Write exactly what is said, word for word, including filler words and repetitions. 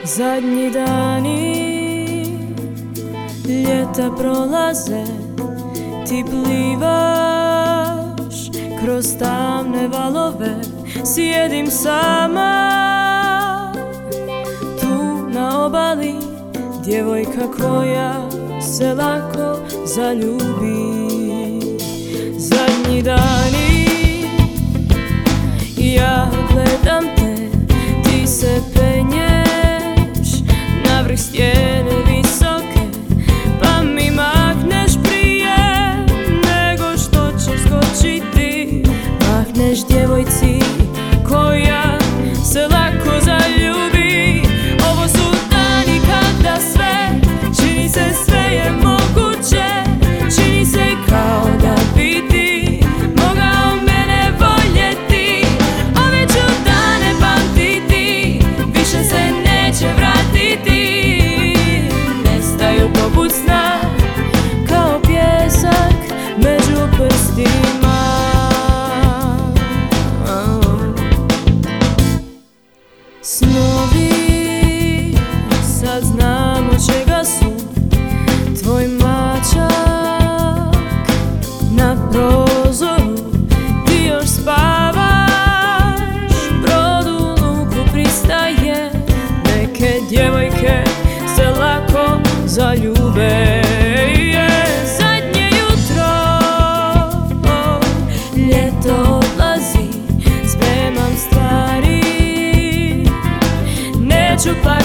Zadnji dani ljeta prolaze, ti plivaš kroz tamne valove, sjedim sama tu na obali, djevojka koja se lako zaljubi. Zadnji dani ja gledam te, ti se penješ na vrh stijene visoke, pa mi mahneš prije nego što ćeš skočiti. Mahneš djevojci koja se lako zaljubi. Ovo su dani kada sve čini se, sve je moguće. Čini se kao da bi ti mogao mene voljeti. Ove ću dane pamtiti, više se neće vratiti. Nestaju poput sna, kao pjesak među prstima. Snovi sad znamo čega su, tvoj mačak na prozoru, ti još spavaš, brod u luku pristaje. Neke djevojke se lako zaljube. Zadnje jutro, ljeto odlazi, spremam stvari, neću pa